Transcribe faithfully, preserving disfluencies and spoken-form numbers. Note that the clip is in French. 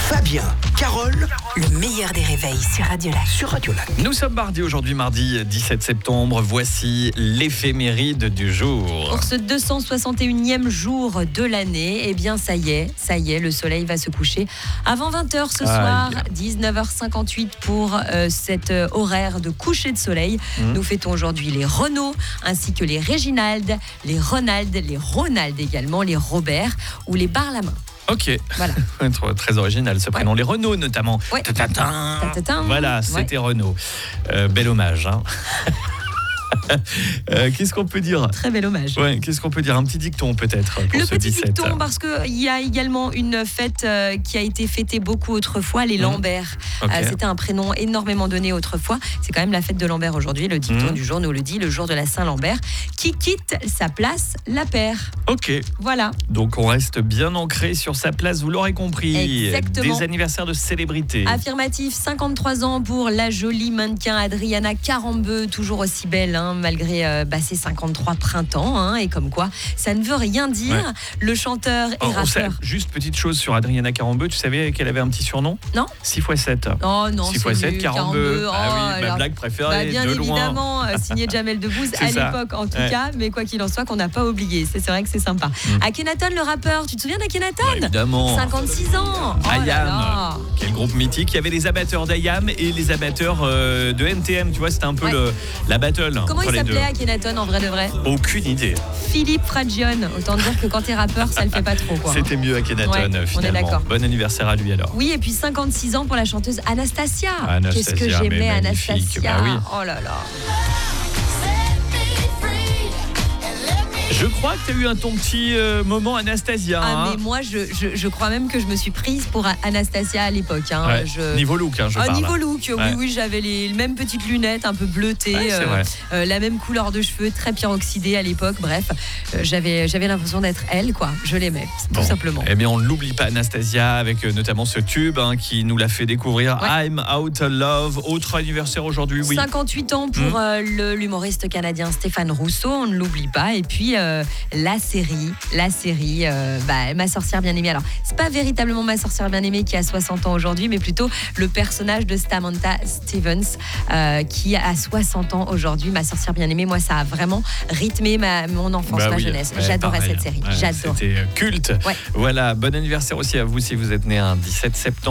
Fabien, Carole, Le meilleur des réveils sur Radio Lac. sur Radio Lac. Nous sommes mardi, aujourd'hui mardi dix-sept septembre. Voici l'éphéméride du jour. Pour ce deux cent soixante et unième jour de l'année, eh bien ça y est, ça y est, le soleil va se coucher avant vingt heures ce soir, Aïe. dix-neuf heures cinquante-huit pour euh, cet euh, horaire de coucher de soleil. Mmh. Nous fêtons aujourd'hui les Renaud, ainsi que les Réginald, les Ronald, les Ronald également, les Robert ou les Barlamin. Ok, Voilà. Très- très original ce prénom. Les Renault notamment. Ouais. Ta-ta-ta. Ta-ta-ta. Voilà, Ouais. c'était Renault. Euh, bel hommage. Hein. Euh, qu'est-ce qu'on peut dire Très bel hommage. Ouais, qu'est-ce qu'on peut dire? Un petit dicton peut-être pour Le ce petit dix-sept. dicton, parce qu'il y a également une fête euh, qui a été fêtée beaucoup autrefois, les Mmh. Lambert. Ok. Euh, c'était un prénom énormément donné autrefois. C'est quand même la fête de Lambert aujourd'hui. Le dicton Mmh. du jour nous le dit, le jour de la Saint-Lambert, qui quitte sa place, la paire. Ok, Voilà. donc on reste bien ancré sur sa place, vous l'aurez compris. Exactement. Des anniversaires de célébrités. Affirmatif, cinquante-trois ans pour la jolie mannequin Adriana Carambeu, toujours aussi belle, hein, malgré euh, bah, ses cinquante-trois printemps. Hein, et comme quoi, ça ne veut rien dire. Ouais. Le chanteur et Oh, on sait- rappeur. juste petite chose sur Adriana Carambeu, tu savais qu'elle avait un petit surnom? Non. six fois sept. Oh non, six c'est fois sept, nul, Carambeu. Carambeu. Ah Oh, oui, ma alors- blague Bah, préférée bien de loin. évidemment, euh, signé Jamel Debbouze à C'est ça. l'époque en tout Ouais. cas, mais quoi qu'il en soit, qu'on n'a pas oublié. C'est c'est vrai que c'est sympa. Mm. Akhenaton, le rappeur, tu te souviens d'Akhenaton? Ouais, évidemment. cinquanté-six ans. Oh là Ayam, là. quel groupe mythique. Il y avait les amateurs d'Ayam et les amateurs euh, de N T M. Tu vois, c'était un peu Ouais. le, la battle. Comment entre il les deux. s'appelait Akhenaton en vrai de vrai? Aucune idée. Philippe Fragione. Autant dire que quand t'es rappeur, ça le fait pas trop quoi. C'était mieux Akhenaton Ouais, on est finalement. d'accord. Bon anniversaire à lui alors. Oui, et puis cinquante-six ans pour la chanteuse Anastasia. Anastasia, Qu'est-ce que mais j'aimais magnifique. Anastasia. Bah oui. Oh là là. Je crois que tu as eu un ton petit euh, moment Anastasia. Ah hein. mais moi je, je, je crois même que je me suis prise pour Anastasia à l'époque. Hein. Ouais. Je... Niveau look, hein, je Ah, parle. niveau look, oui, Ouais. oui, j'avais les mêmes petites lunettes un peu bleutées, Ouais, c'est euh, vrai. euh, la même couleur de cheveux, très peroxydée à l'époque. Bref, euh, j'avais, j'avais l'impression d'être elle, quoi. Je l'aimais, tout Bon. simplement. Eh bien, on ne l'oublie pas, Anastasia, avec euh, notamment ce tube hein, qui nous l'a fait découvrir. Ouais. I'm Out of Love. Autre anniversaire aujourd'hui, oui. cinquante-huit ans pour Mmh. euh, le- l'humoriste canadien Stéphane Rousseau, on ne l'oublie pas. Et puis euh, la série, la série, euh, bah, Ma sorcière bien-aimée. Alors, c'est pas véritablement Ma sorcière bien-aimée qui a soixante ans aujourd'hui, mais plutôt le personnage de Samantha Stevens euh, qui a soixante ans aujourd'hui. Ma sorcière bien-aimée, moi, ça a vraiment rythmé ma, mon enfance, Bah ma oui, jeunesse. ouais, J'adorais pareil. cette série. Ouais, J'adore. C'était euh, culte. Ouais. Voilà, bon anniversaire aussi à vous si vous êtes né un dix-sept septembre.